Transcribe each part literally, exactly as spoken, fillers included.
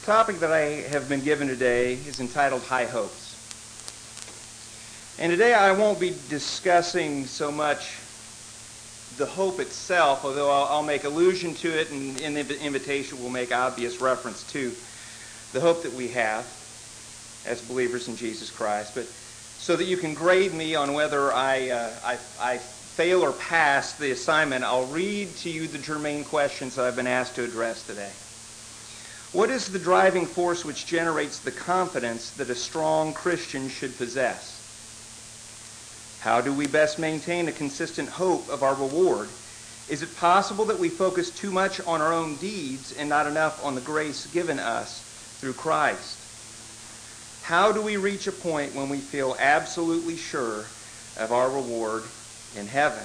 topic that I have been given today is entitled High Hopes. And today I won't be discussing so much the hope itself, although I'll, I'll make allusion to it, and in the invitation we'll make obvious reference to the hope that we have as believers in Jesus Christ. But so that you can grade me on whether I, uh, I, I fail or pass the assignment, I'll read to you the germane questions that I've been asked to address today. What is the driving force which generates the confidence that a strong Christian should possess? How do we best maintain a consistent hope of our reward? Is it possible that we focus too much on our own deeds and not enough on the grace given us through Christ? How do we reach a point when we feel absolutely sure of our reward in heaven?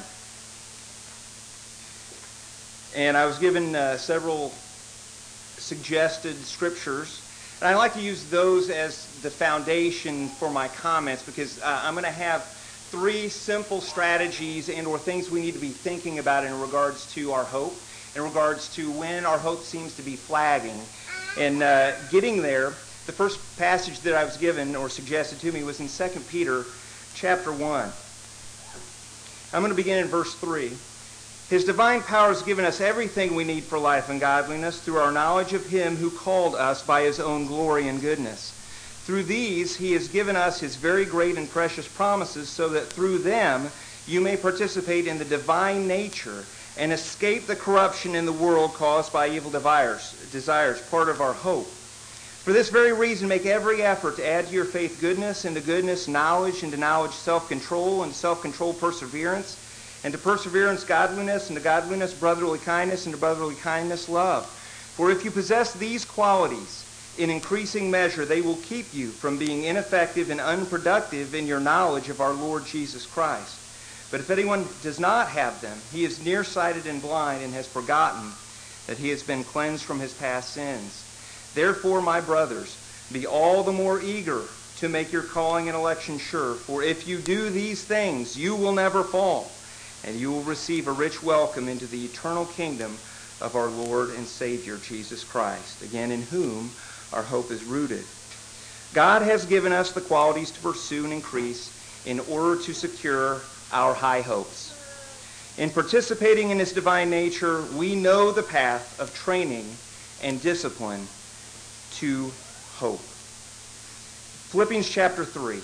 And I was given uh, several suggested scriptures, and I like to use those as the foundation for my comments because uh, I'm going to have three simple strategies and or things we need to be thinking about in regards to our hope, in regards to when our hope seems to be flagging. And uh, getting there, the first passage that I was given or suggested to me was in Second Peter chapter one. I'm going to begin in verse three. His divine power has given us everything we need for life and godliness through our knowledge of him who called us by his own glory and goodness. Through these he has given us his very great and precious promises so that through them you may participate in the divine nature and escape the corruption in the world caused by evil desires, desires, part of our hope. For this very reason make every effort to add to your faith goodness, and to goodness knowledge, and to knowledge self-control, and to self-control perseverance, and to perseverance godliness, and to godliness brotherly kindness, and to brotherly kindness love. For if you possess these qualities in increasing measure, they will keep you from being ineffective and unproductive in your knowledge of our Lord Jesus Christ. But if anyone does not have them, he is nearsighted and blind and has forgotten that he has been cleansed from his past sins. Therefore, my brothers, be all the more eager to make your calling and election sure. For if you do these things, you will never fall, and you will receive a rich welcome into the eternal kingdom of our Lord and Savior, Jesus Christ, again in whom our hope is rooted. God has given us the qualities to pursue and increase in order to secure our high hopes. In participating in his divine nature, we know the path of training and discipline to hope. Philippians chapter three,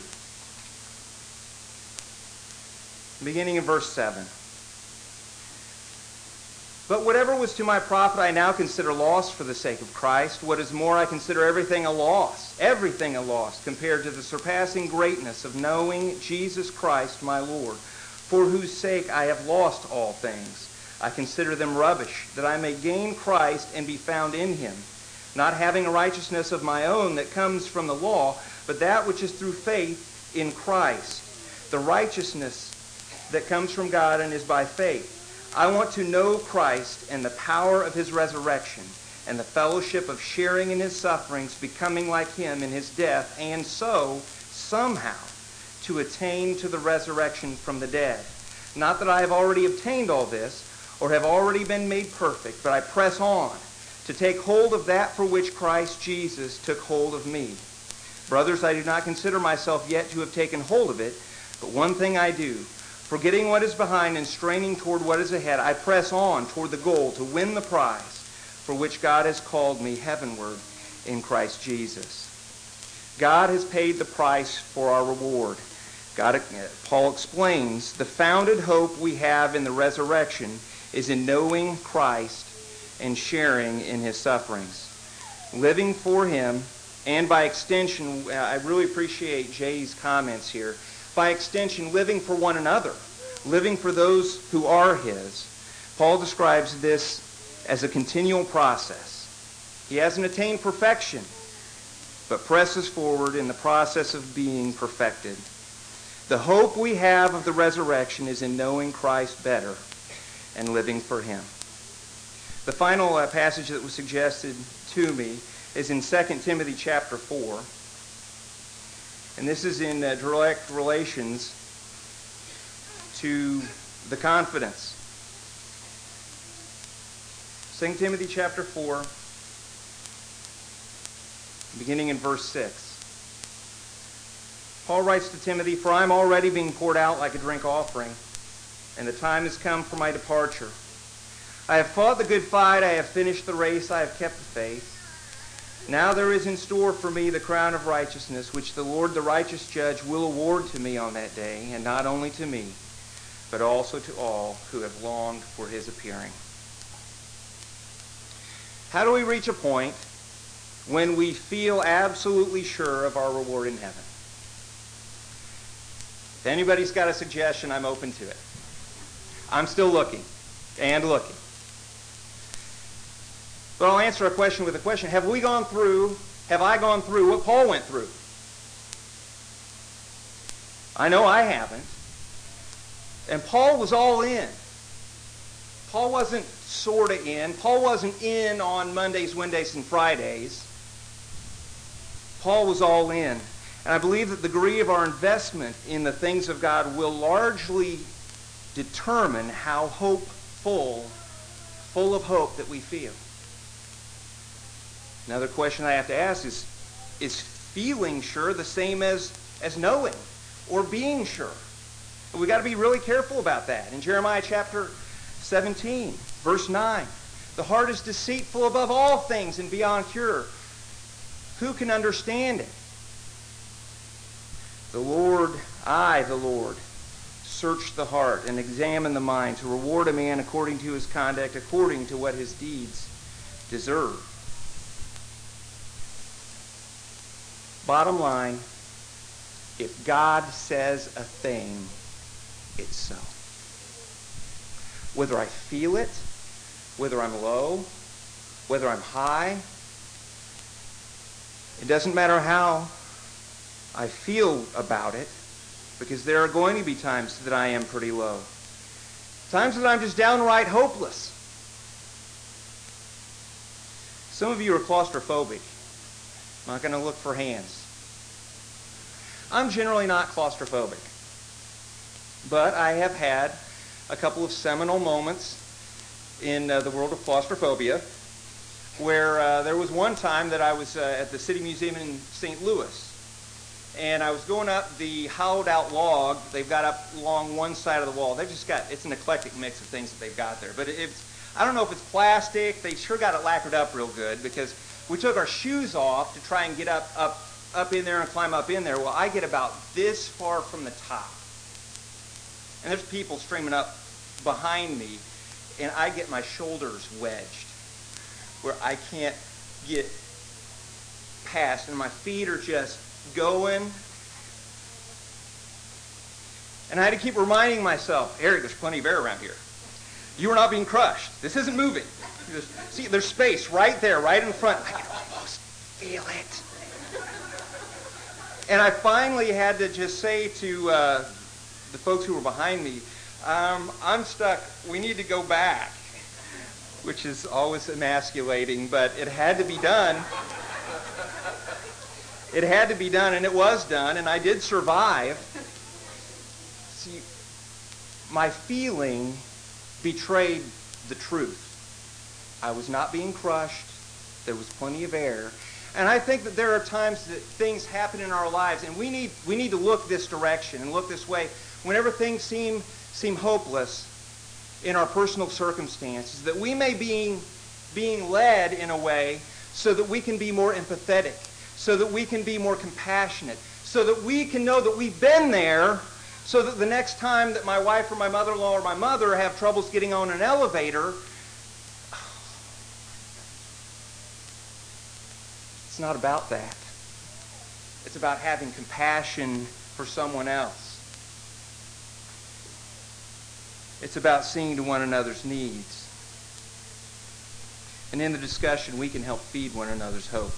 beginning in verse seven. But whatever was to my profit I now consider loss for the sake of Christ. What is more, I consider everything a loss, everything a loss, compared to the surpassing greatness of knowing Jesus Christ my Lord, for whose sake I have lost all things. I consider them rubbish, that I may gain Christ and be found in him, not having a righteousness of my own that comes from the law, but that which is through faith in Christ, the righteousness that comes from God and is by faith. I want to know Christ and the power of his resurrection and the fellowship of sharing in his sufferings, becoming like him in his death, and so, somehow, to attain to the resurrection from the dead. Not that I have already obtained all this, or have already been made perfect, but I press on to take hold of that for which Christ Jesus took hold of me. Brothers, I do not consider myself yet to have taken hold of it, but one thing I do, forgetting what is behind and straining toward what is ahead, I press on toward the goal to win the prize for which God has called me heavenward in Christ Jesus. God has paid the price for our reward. God, Paul explains, the founded hope we have in the resurrection is in knowing Christ and sharing in his sufferings. Living for him, and by extension, I really appreciate Jay's comments here, by extension, living for one another, living for those who are his. Paul describes this as a continual process. He hasn't attained perfection, but presses forward in the process of being perfected. The hope we have of the resurrection is in knowing Christ better and living for him. The final uh, passage that was suggested to me is in Second Timothy chapter four. And this is in uh, direct relations to the confidence. Second Timothy chapter four, beginning in verse six. Paul writes to Timothy, "For I am already being poured out like a drink offering, and the time has come for my departure. I have fought the good fight, I have finished the race, I have kept the faith. Now there is in store for me the crown of righteousness, which the Lord, the righteous judge, will award to me on that day, and not only to me, but also to all who have longed for his appearing." How do we reach a point when we feel absolutely sure of our reward in heaven? If anybody's got a suggestion, I'm open to it. I'm still looking and looking. But I'll answer a question with a question. Have we gone through, have I gone through what Paul went through? I know I haven't. And Paul was all in. Paul wasn't sort of in. Paul wasn't in on Mondays, Wednesdays, and Fridays. Paul was all in. And I believe that the degree of our investment in the things of God will largely determine how hopeful, full of hope that we feel. Another question I have to ask is, is feeling sure the same as, as knowing or being sure? We've got to be really careful about that. In Jeremiah chapter seventeen, verse nine, "The heart is deceitful above all things and beyond cure. Who can understand it? The Lord, I, the Lord, search the heart and examine the mind to reward a man according to his conduct, according to what his deeds deserve." Bottom line, if God says a thing, it's so. Whether I feel it, whether I'm low, whether I'm high, it doesn't matter how I feel about it, because there are going to be times that I am pretty low. Times that I'm just downright hopeless. Some of you are claustrophobic. I'm not going to look for hands. I'm generally not claustrophobic. But I have had a couple of seminal moments in uh, the world of claustrophobia, where uh, there was one time that I was uh, at the City Museum in Saint Louis, and I was going up the hollowed out log they've got up along one side of the wall. They've just got, it's an eclectic mix of things that they've got there. But it, it's, I don't know if it's plastic. They sure got it lacquered up real good, because we took our shoes off to try and get up, up, up in there and climb up in there. Well, I get about this far from the top. And there's people streaming up behind me, and I get my shoulders wedged where I can't get past, and my feet are just going. And I had to keep reminding myself, "Eric, there's plenty of air around here. You are not being crushed. This isn't moving. There's, see, there's space right there, right in front. I can almost feel it." And I finally had to just say to uh, the folks who were behind me, um, "I'm stuck. We need to go back," which is always emasculating, but it had to be done. It had to be done, and it was done, and I did survive. See, my feeling betrayed the truth. I was not being crushed. There was plenty of air. And I think that there are times that things happen in our lives, and we need we need to look this direction and look this way. Whenever things seem seem hopeless in our personal circumstances, that we may be being led in a way so that we can be more empathetic, so that we can be more compassionate, so that we can know that we've been there, so that the next time that my wife or my mother-in-law or my mother have troubles getting on an elevator, it's not about that. It's about having compassion for someone else. It's about seeing to one another's needs. And in the discussion, we can help feed one another's hope.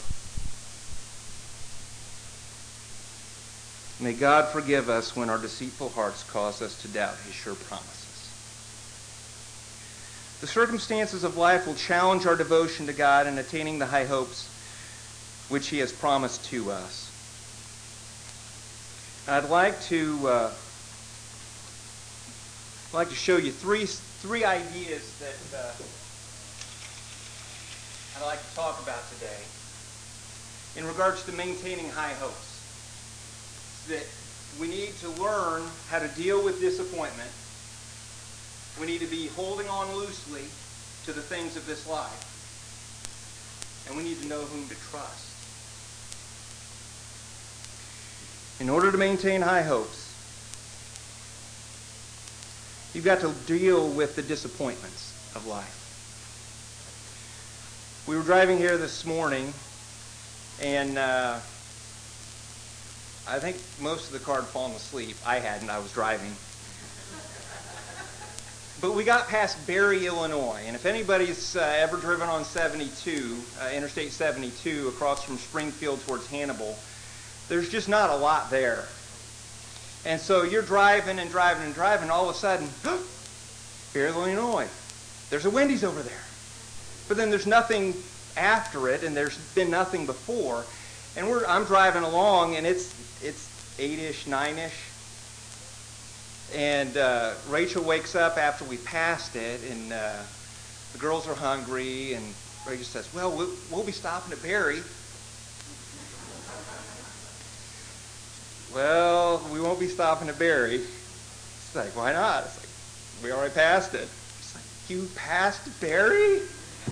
May God forgive us when our deceitful hearts cause us to doubt his sure promises. The circumstances of life will challenge our devotion to God in attaining the high hopes which he has promised to us. I'd like to uh, I'd like to show you three three ideas that uh, I'd like to talk about today. in regards to maintaining high hopes. That we need to learn how to deal with disappointment. We need to be holding on loosely to the things of this life. And we need to know whom to trust. In order to maintain high hopes, you've got to deal with the disappointments of life. We were driving here this morning, and uh, I think most of the car had fallen asleep. I hadn't. I was driving. But we got past Barry, Illinois, and if anybody's uh, ever driven on seventy-two, uh, Interstate seventy-two, across from Springfield towards Hannibal, there's just not a lot there. And so you're driving and driving and driving, and all of a sudden, Barry, Illinois, there's a Wendy's over there. But then there's nothing after it, and there's been nothing before. And we're I'm driving along, and it's it's eight-ish, nine-ish. And uh, Rachel wakes up after we passed it, and uh, the girls are hungry, and Rachel says, well, well, we'll be stopping at Barry. Well, we won't be stopping at Barry. It's like, why not? It's like, we already passed it. It's like, you passed Barry?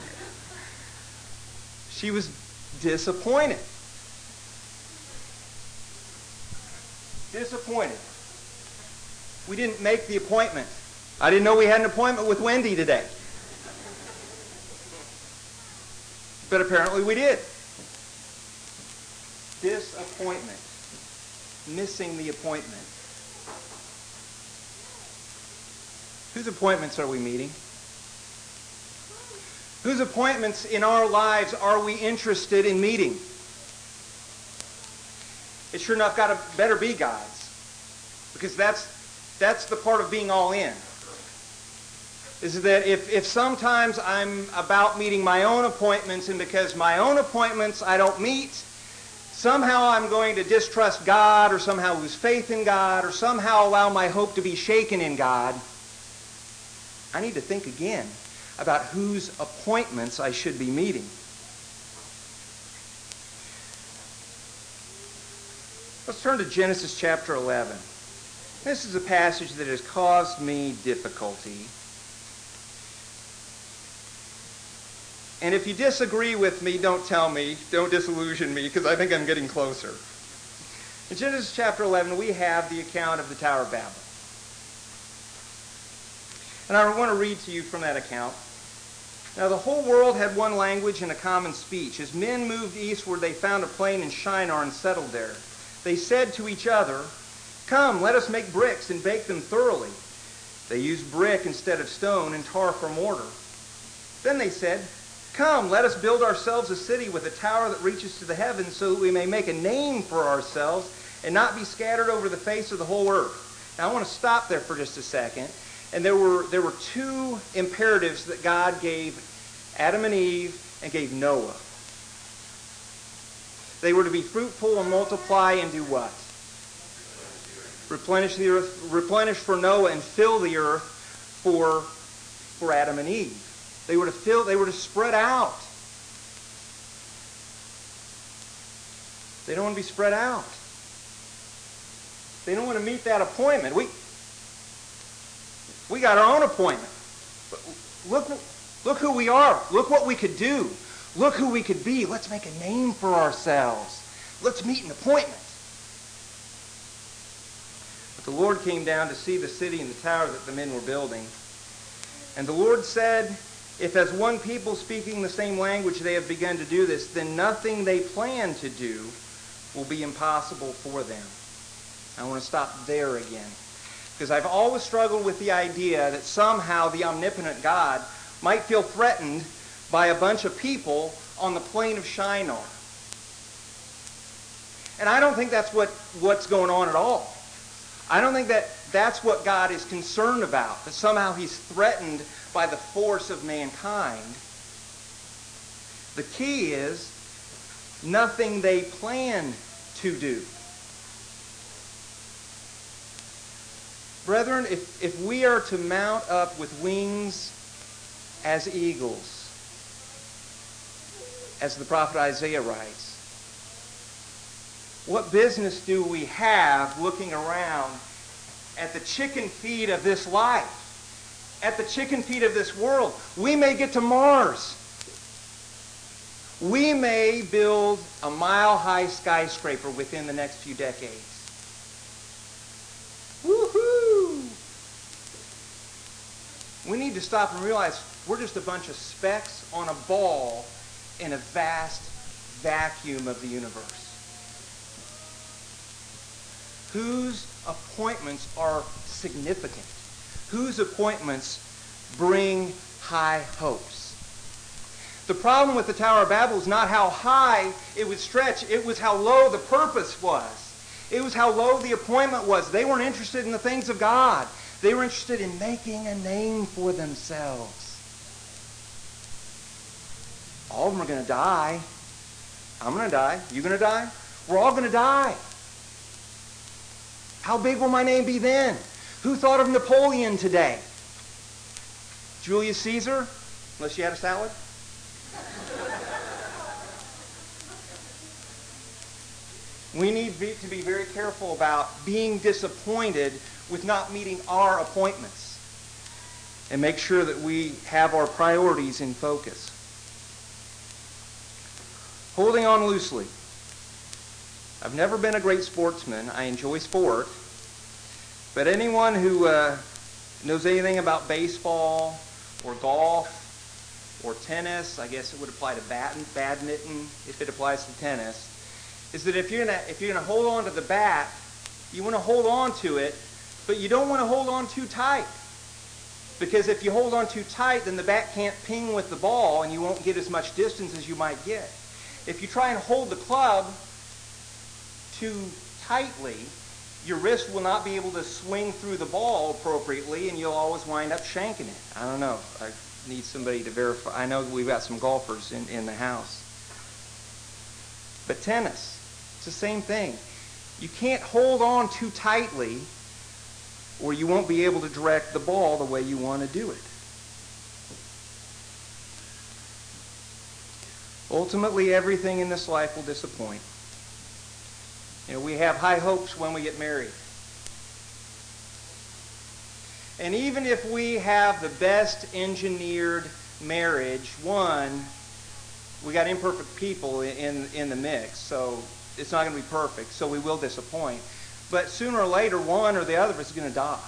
She was disappointed. Disappointed. We didn't make the appointment. I didn't know we had an appointment with Wendy today. But apparently we did. Disappointment. Missing the appointment. Whose appointments are we meeting? Whose appointments in our lives are we interested in meeting? It sure enough got to better be God's. Because that's that's the part of being all in. Is that if, if sometimes I'm about meeting my own appointments, and because my own appointments I don't meet, somehow I'm going to distrust God, or somehow lose faith in God, or somehow allow my hope to be shaken in God, I need to think again about whose appointments I should be meeting. Let's turn to Genesis chapter eleven. This is a passage that has caused me difficulty. And if you disagree with me, don't tell me. Don't disillusion me, because I think I'm getting closer. In Genesis chapter eleven, we have the account of the Tower of Babel. And I want to read to you from that account. Now the whole world had one language and a common speech. As men moved eastward, they found a plain in Shinar and settled there. They said to each other, come, let us make bricks and bake them thoroughly. They used brick instead of stone and tar for mortar. Then they said, come, let us build ourselves a city with a tower that reaches to the heavens, so that we may make a name for ourselves and not be scattered over the face of the whole earth. Now I want to stop there for just a second. And there were there were two imperatives that God gave Adam and Eve and gave Noah. They were to be fruitful and multiply and do what? Replenish the earth, replenish for Noah and fill the earth for, for Adam and Eve. They were to fill, they were to spread out. They don't want to be spread out. They don't want to meet that appointment. We we got our own appointment. But look, look who we are. Look what we could do. Look who we could be. Let's make a name for ourselves. Let's meet an appointment. But the Lord came down to see the city and the tower that the men were building. And the Lord said, if as one people speaking the same language they have begun to do this, then nothing they plan to do will be impossible for them. I want to stop there again. Because I've always struggled with the idea that somehow the omnipotent God might feel threatened by a bunch of people on the plain of Shinar. And I don't think that's what, what's going on at all. I don't think that that's what God is concerned about, that somehow he's threatened by the force of mankind. The key is nothing they plan to do. Brethren, if, if we are to mount up with wings as eagles, as the prophet Isaiah writes, What business do we have looking around at the chicken feed of this life, at the chicken feed of this world? We may get to Mars. We may build a mile-high skyscraper within the next few decades. Woohoo! We need to stop and realize we're just a bunch of specks on a ball in a vast vacuum of the universe. Whose appointments are significant? Whose appointments bring high hopes? The problem with the Tower of Babel is not how high it would stretch. It was how low the purpose was. It was how low the appointment was. They weren't interested in the things of God. They were interested in making a name for themselves. All of them are going to die. I'm going to die. You going to die? We're all going to die. How big will my name be then? Who thought of Napoleon today? Julius Caesar? Unless you had a salad? We need to be very careful about being disappointed with not meeting our appointments and make sure that we have our priorities in focus. Holding on loosely. I've never been a great sportsman. I enjoy sport. But anyone who uh, knows anything about baseball or golf or tennis, I guess it would apply to bat- badminton if it applies to tennis, is that if you're gonna if you're gonna hold on to the bat, you want to hold on to it, but you don't want to hold on too tight. Because if you hold on too tight, then the bat can't ping with the ball and you won't get as much distance as you might get. If you try and hold the club too tightly, your wrist will not be able to swing through the ball appropriately and you'll always wind up shanking it. I don't know. I need somebody to verify. I know we've got some golfers in, in the house. But tennis, it's the same thing. You can't hold on too tightly or you won't be able to direct the ball the way you want to do it. Ultimately, everything in this life will disappoint. You know, we have high hopes when we get married. And even if we have the best engineered marriage, one, we got imperfect people in, in the mix, so it's not going to be perfect, so we will disappoint. But sooner or later, one or the other of us is going to die.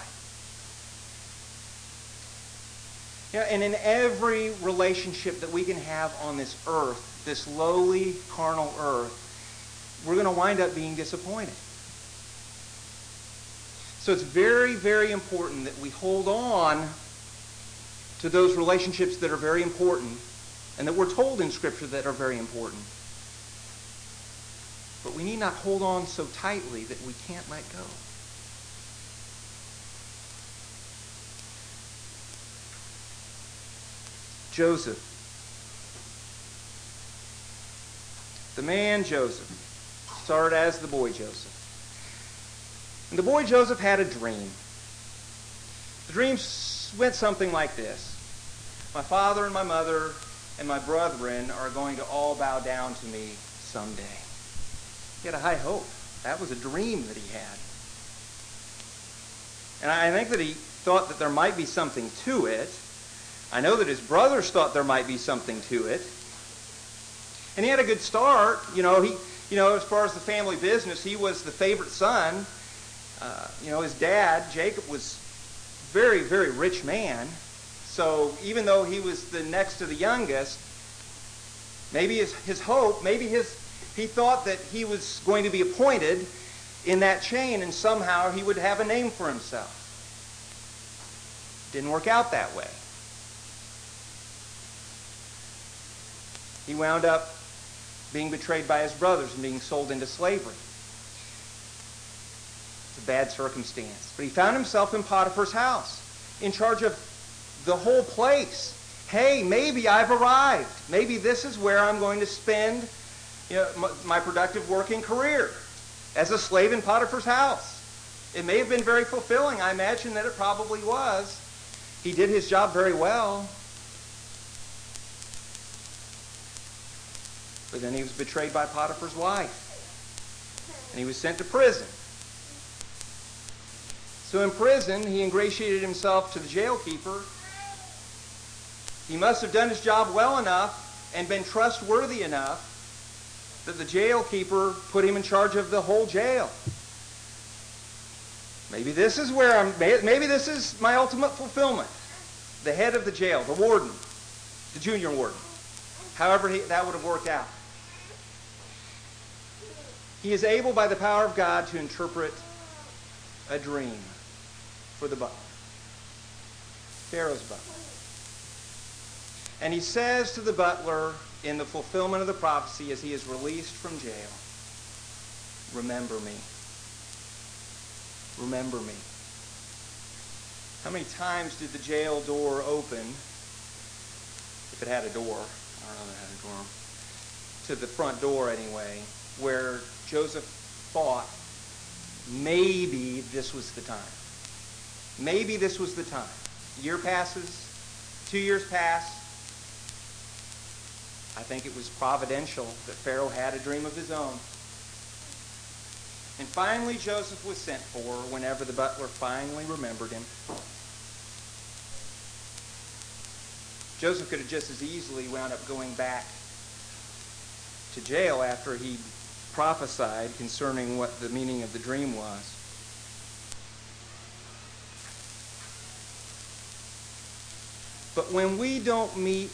You know, and in every relationship that we can have on this earth, this lowly, carnal earth, we're going to wind up being disappointed. So it's very, very important that we hold on to those relationships that are very important and that we're told in Scripture that are very important. But we need not hold on so tightly that we can't let go. Joseph. The man Joseph started as the boy Joseph. And the boy Joseph had a dream. The dream went something like this. My father and my mother and my brethren are going to all bow down to me someday. He had a high hope. That was a dream that he had. And I think that he thought that there might be something to it. I know that his brothers thought there might be something to it. And he had a good start. You know, he, you know, as far as the family business, he was the favorite son. Uh, you know, his dad, Jacob, was a very, very rich man. So even though he was the next to the youngest, maybe his, his hope, maybe his he thought that he was going to be appointed in that chain and somehow he would have a name for himself. Didn't work out that way. He wound up being betrayed by his brothers and being sold into slavery. It's a bad circumstance. But he found himself in Potiphar's house, in charge of the whole place. Hey, maybe I've arrived. Maybe this is where I'm going to spend, you know, my, my productive working career, as a slave in Potiphar's house. It may have been very fulfilling. I imagine that it probably was. He did his job very well. But then he was betrayed by Potiphar's wife. and he was sent to prison. So in prison, he ingratiated himself to the jailkeeper. He must have done his job well enough and been trustworthy enough that the jailkeeper put him in charge of the whole jail. Maybe this is where I'm, maybe this is my ultimate fulfillment. The head of the jail, the warden, the junior warden. However he, that would have worked out. He is able by the power of God to interpret a dream for the butler. Pharaoh's butler. And he says to the butler in the fulfillment of the prophecy as he is released from jail, remember me. Remember me. How many times did the jail door open, if it had a door, I don't know if it had a door, to the front door anyway, where Joseph thought maybe this was the time. Maybe this was the time. A year passes, two years pass. I think it was providential that Pharaoh had a dream of his own. And finally Joseph was sent for whenever the butler finally remembered him. Joseph could have just as easily wound up going back to jail after he prophesied concerning what the meaning of the dream was. But when we don't meet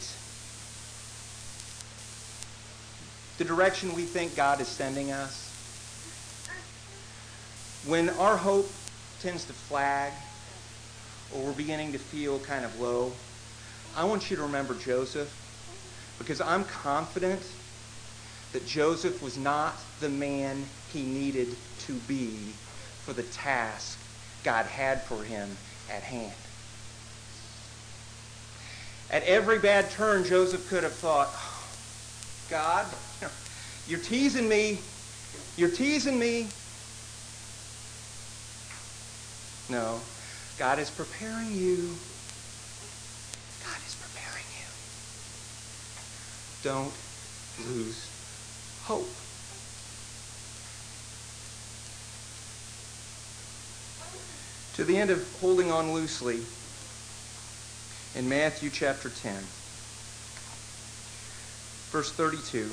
the direction we think God is sending us, when our hope tends to flag or we're beginning to feel kind of low, I want you to remember Joseph, because I'm confident that Joseph was not the man he needed to be for the task God had for him at hand. At every bad turn, Joseph could have thought, oh, God, you're teasing me. You're teasing me. No, God is preparing you. God is preparing you. Don't lose hope. To the end of holding on loosely, in Matthew chapter ten, verse thirty-two,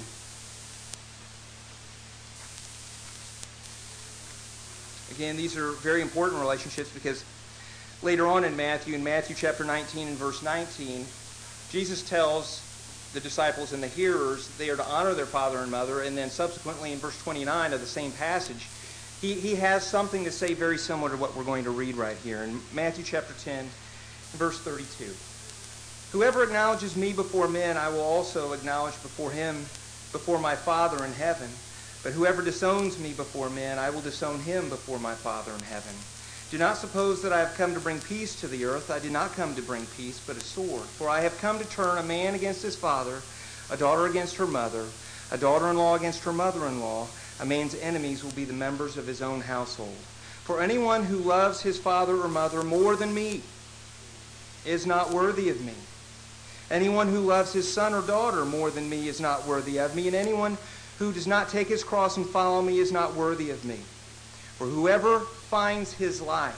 again, these are very important relationships because later on in Matthew, in Matthew chapter nineteen and verse nineteen, Jesus tells the disciples and the hearers they are to honor their father and mother, and then subsequently in verse twenty-nine of the same passage, he, he has something to say very similar to what we're going to read right here. In Matthew chapter ten, verse thirty-two, whoever acknowledges me before men, I will also acknowledge before him, before my Father in heaven. But whoever disowns me before men, I will disown him before my Father in heaven. Do not suppose that I have come to bring peace to the earth. I did not come to bring peace, but a sword. For I have come to turn a man against his father, a daughter against her mother, a daughter-in-law against her mother-in-law. A man's enemies will be the members of his own household. For anyone who loves his father or mother more than me is not worthy of me. Anyone who loves his son or daughter more than me is not worthy of me. And anyone who does not take his cross and follow me is not worthy of me. For whoever finds his life,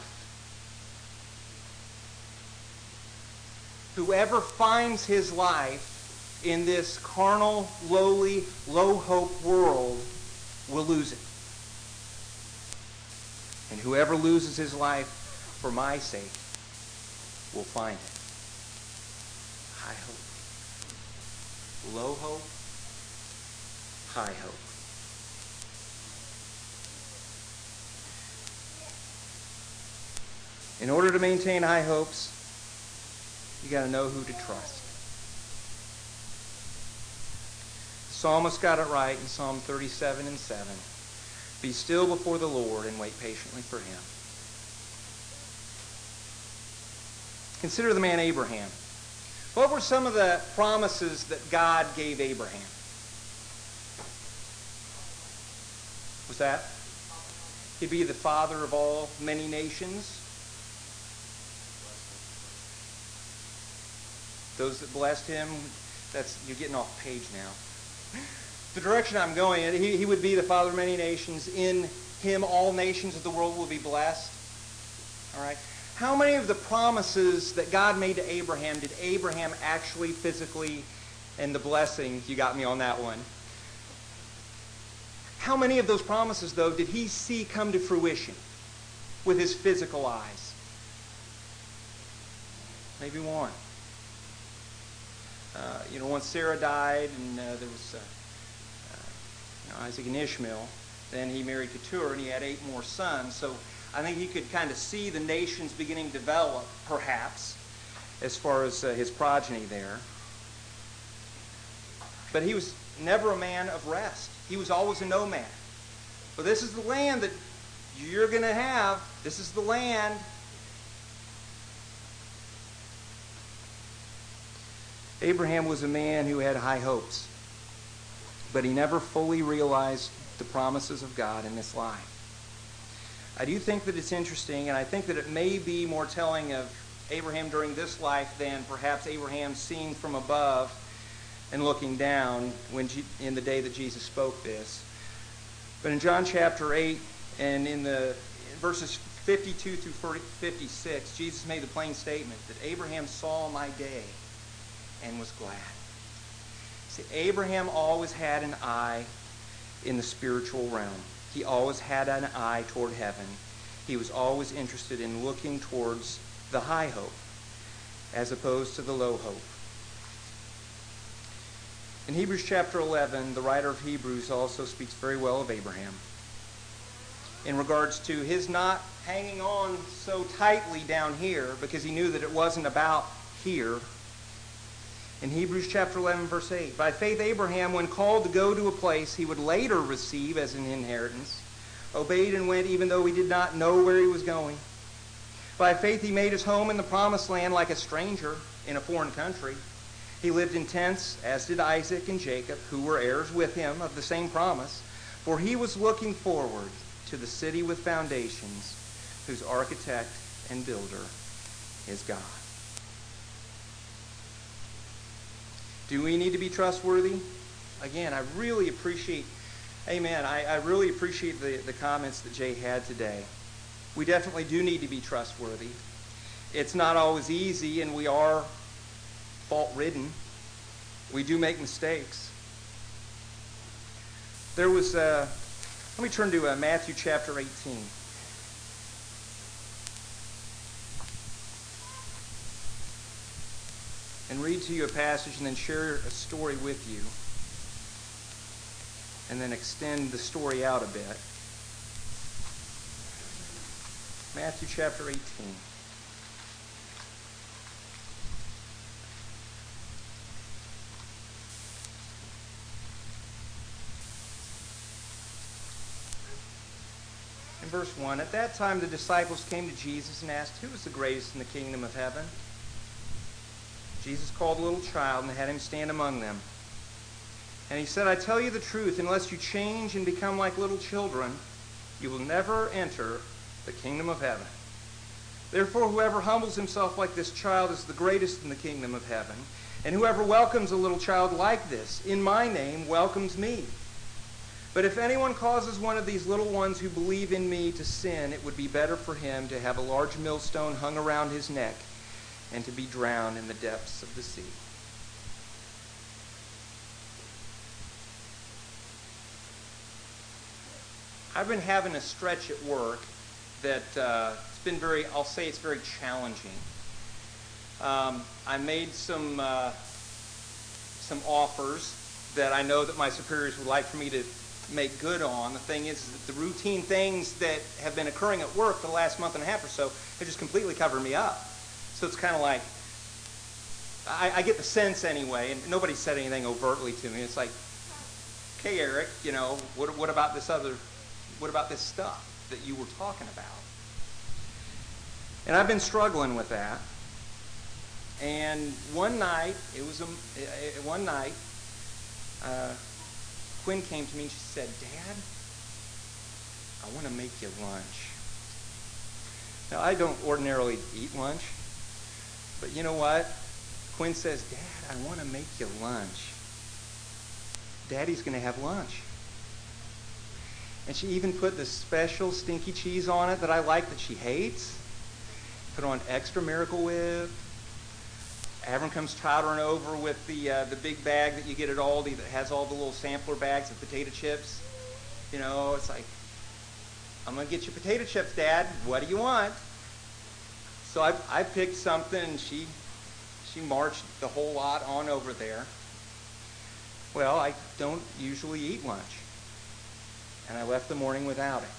whoever finds his life in this carnal, lowly, low-hope world will lose it. And whoever loses his life for my sake will find it. High hope. Low hope. High hope. In order to maintain high hopes, you got to know who to trust. The psalmist got it right in Psalm thirty-seven and seven. Be still before the Lord and wait patiently for him. Consider the man Abraham. What were some of the promises that God gave Abraham? What's that? He'd be the father of all many nations. Those that blessed him, that's, you're getting off page now. the direction I'm going in, he, he would be the father of many nations. In him all nations of the world will be blessed. All right. How many of the promises that God made to Abraham did Abraham actually physically, and the blessing, you got me on that one. How many of those promises, though, did he see come to fruition with his physical eyes? Maybe one. Uh, you know, once Sarah died and uh, there was uh, uh, you know, Isaac and Ishmael, then he married Keturah and he had eight more sons. So I think he could kind of see the nations beginning to develop, perhaps, as far as uh, his progeny there. But he was never a man of rest. He was always a nomad. But this is the land that you're going to have. This is the land. Abraham was a man who had high hopes, but he never fully realized the promises of God in this life. I do think that it's interesting, and I think that it may be more telling of Abraham during this life than perhaps Abraham seen from above and looking down when in the day that Jesus spoke this. But in John chapter eight and in the in verses fifty-two through fifty-six, Jesus made the plain statement that Abraham saw my day and was glad. See, Abraham always had an eye in the spiritual realm. He always had an eye toward heaven. He was always interested in looking towards the high hope as opposed to the low hope. In Hebrews chapter eleven, the writer of Hebrews also speaks very well of Abraham in regards to his not hanging on so tightly down here because he knew that it wasn't about here. In Hebrews chapter eleven, verse eight, by faith Abraham, when called to go to a place he would later receive as an inheritance, obeyed and went even though he did not know where he was going. By faith he made his home in the promised land like a stranger in a foreign country. He lived in tents, as did Isaac and Jacob, who were heirs with him of the same promise, for he was looking forward to the city with foundations, whose architect and builder is God. Do we need to be trustworthy? Again, I really appreciate, amen, I, I really appreciate the, the comments that Jay had today. We definitely do need to be trustworthy. It's not always easy, and we are fault-ridden. We do make mistakes. There was, uh, let me turn to uh, Matthew chapter eighteen. And read to you a passage and then share a story with you. And then extend the story out a bit. Matthew chapter eighteen. In verse one, at that time the disciples came to Jesus and asked, who is the greatest in the kingdom of heaven? Jesus called a little child and had him stand among them. And he said, I tell you the truth, unless you change and become like little children, you will never enter the kingdom of heaven. Therefore, whoever humbles himself like this child is the greatest in the kingdom of heaven. And whoever welcomes a little child like this, in my name, welcomes me. But if anyone causes one of these little ones who believe in me to sin, it would be better for him to have a large millstone hung around his neck and to be drowned in the depths of the sea. I've been having a stretch at work that uh, it's been very, I'll say it's very challenging. Um, I made some uh, some offers that I know that my superiors would like for me to make good on. The thing is, is that the routine things that have been occurring at work the last month and a half or so have just completely covered me up. So it's kind of like, I, I get the sense anyway, and nobody said anything overtly to me. It's like, okay, Eric, you know, what, what about this other, what about this stuff that you were talking about? And I've been struggling with that. And one night, it was a, one night, uh, Quinn came to me and she said, Dad, I want to make you lunch. Now, I don't ordinarily eat lunch, but you know what? Quinn says, Dad, I want to make you lunch. Daddy's going to have lunch. And she even put this special stinky cheese on it that I like that she hates. Put on extra Miracle Whip. Avram comes tottering over with the uh, the big bag that you get at Aldi that has all the little sampler bags of potato chips. You know, it's like, I'm going to get you potato chips, Dad. What do you want? So I, I picked something, and she, she marched the whole lot on over there. Well, I don't usually eat lunch. And I left the morning without it.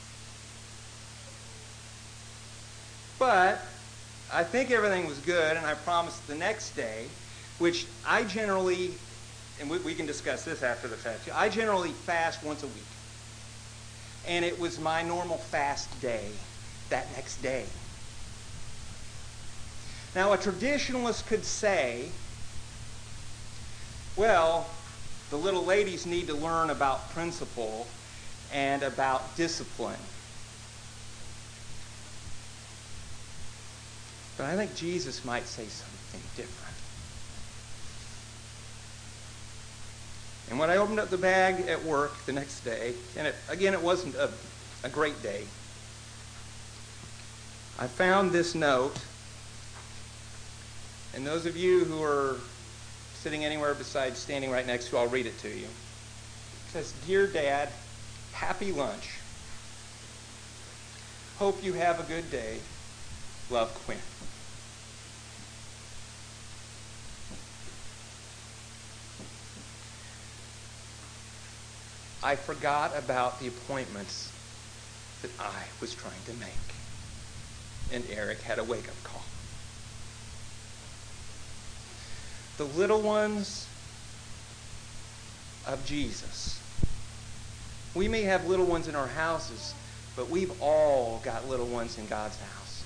But I think everything was good, and I promised the next day, which I generally, and we, we can discuss this after the fact, I generally fast once a week. And it was my normal fast day that next day. Now, a traditionalist could say, well, the little ladies need to learn about principle and about discipline. But I think Jesus might say something different. And when I opened up the bag at work the next day, and it, again, it wasn't a, a great day, I found this note. And those of you who are sitting anywhere besides standing right next to, I'll read it to you. It says, "Dear Dad, happy lunch. Hope you have a good day. Love, Quinn." I forgot about the appointments that I was trying to make. And Eric had a wake-up call. The little ones of Jesus. We may have little ones in our houses, but we've all got little ones in God's house.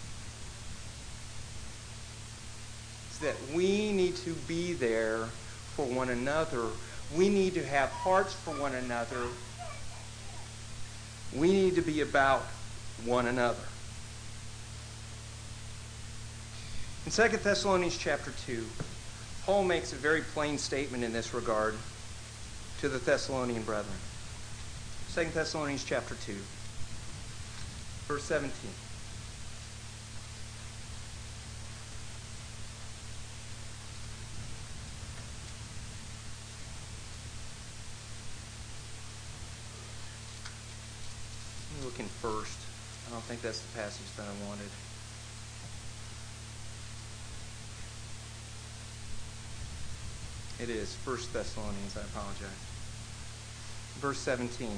It's that we need to be there for one another. We need to have hearts for one another. We need to be about one another. In Second Thessalonians chapter two, Paul makes a very plain statement in this regard to the Thessalonian brethren. Second Thessalonians chapter two, verse seventeen. Looking first. I don't think that's the passage that I wanted. It is First Thessalonians, I apologize. Verse seventeen.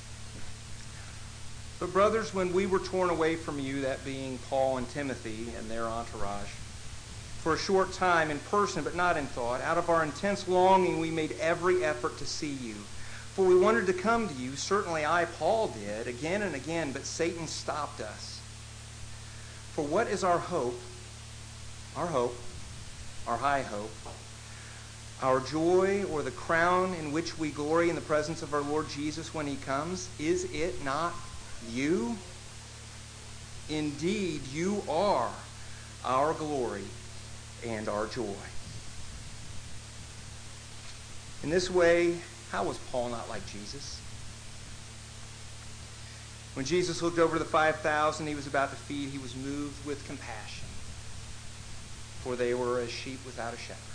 "But brothers, when we were torn away from you," that being Paul and Timothy and their entourage, "for a short time in person but not in thought, out of our intense longing we made every effort to see you. For we wanted to come to you, certainly I, Paul, did, again and again, but Satan stopped us. For what is our hope, our hope, our high hope, our joy, or the crown in which we glory in the presence of our Lord Jesus when he comes? Is it not you? Indeed, you are our glory and our joy." In this way, how was Paul not like Jesus? When Jesus looked over the five thousand he was about to feed, he was moved with compassion, for they were as sheep without a shepherd.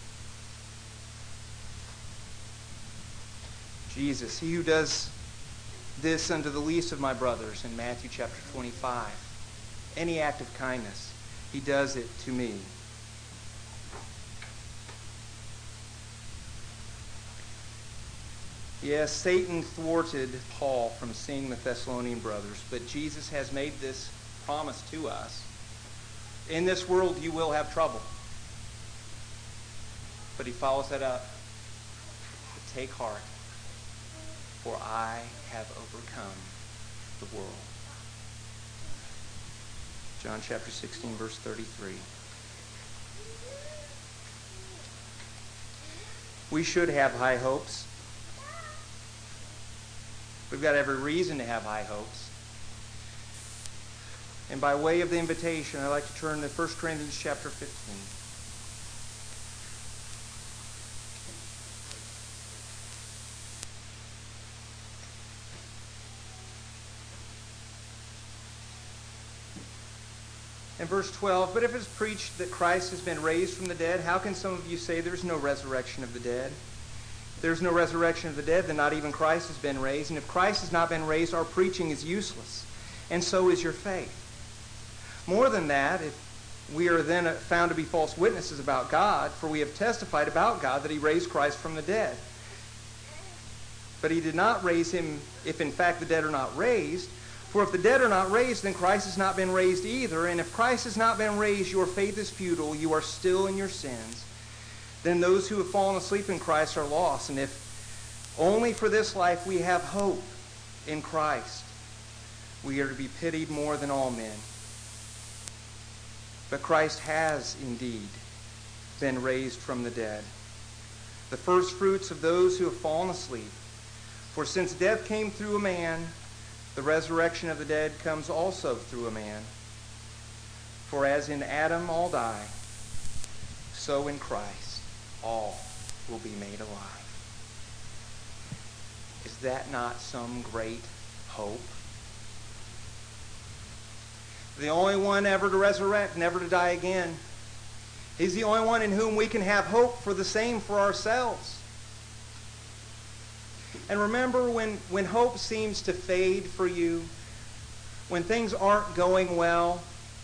Jesus, he who does this unto the least of my brothers, in Matthew chapter twenty-five, any act of kindness, he does it to me. Yes, Satan thwarted Paul from seeing the Thessalonian brothers, but Jesus has made this promise to us. In this world you will have trouble. But he follows that up. But take heart, for I have overcome the world. John chapter sixteen, verse thirty-three. We should have high hopes. We've got every reason to have high hopes. And by way of the invitation, I'd like to turn to First Corinthians chapter fifteen. In verse twelve, but if it's preached that Christ has been raised from the dead, how can some of you say there's no resurrection of the dead? If there's no resurrection of the dead, then not even Christ has been raised. And if Christ has not been raised, our preaching is useless, and so is your faith. More than that, if we are then found to be false witnesses about God, for we have testified about God that he raised Christ from the dead. But he did not raise him if in fact the dead are not raised. For if the dead are not raised, then Christ has not been raised either. And if Christ has not been raised, your faith is futile. You are still in your sins. Then those who have fallen asleep in Christ are lost. And if only for this life we have hope in Christ, we are to be pitied more than all men. But Christ has indeed been raised from the dead, the first fruits of those who have fallen asleep. For since death came through a man, the resurrection of the dead comes also through a man. For as in Adam all die, so in Christ all will be made alive. Is that not some great hope? The only one ever to resurrect, never to die again. He's the only one in whom we can have hope for the same for ourselves. And remember, when, when hope seems to fade for you, when things aren't going well,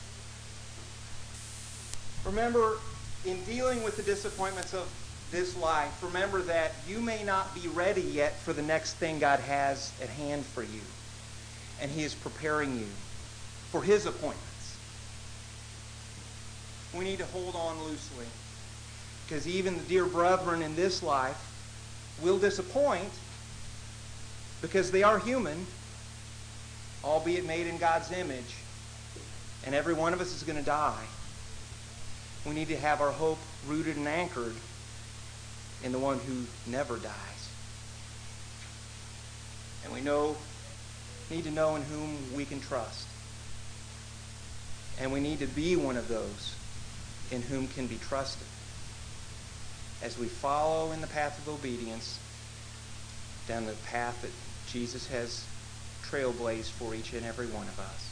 remember, in dealing with the disappointments of this life, remember that you may not be ready yet for the next thing God has at hand for you. And he is preparing you for his appointments. We need to hold on loosely, because even the dear brethren in this life will disappoint, because they are human, albeit made in God's image, and every one of us is going to die. We need to have our hope rooted and anchored in the one who never dies. And we know, need to know in whom we can trust. And we need to be one of those in whom can be trusted as we follow in the path of obedience down the path that Jesus has trailblazed for each and every one of us.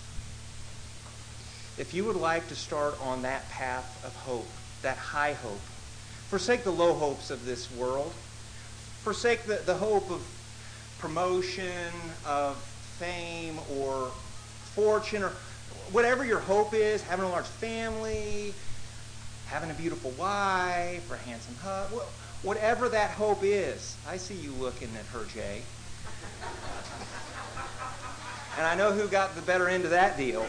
If you would like to start on that path of hope, that high hope, forsake the low hopes of this world, forsake the, the hope of promotion, of fame, or fortune, or whatever your hope is, having a large family, having a beautiful wife, or a handsome husband, whatever that hope is. I see you looking at her, Jay. And I know who got the better end of that deal.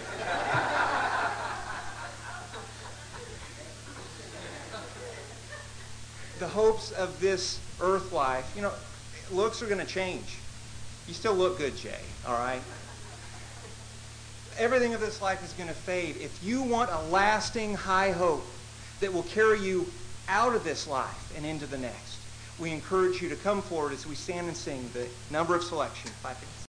The hopes of this earth life, you know, looks are going to change. You still look good, Jay, all right? Everything of this life is going to fade. If you want a lasting high hope that will carry you out of this life and into the next, we encourage you to come forward as we stand and sing the number of selection, five fifty.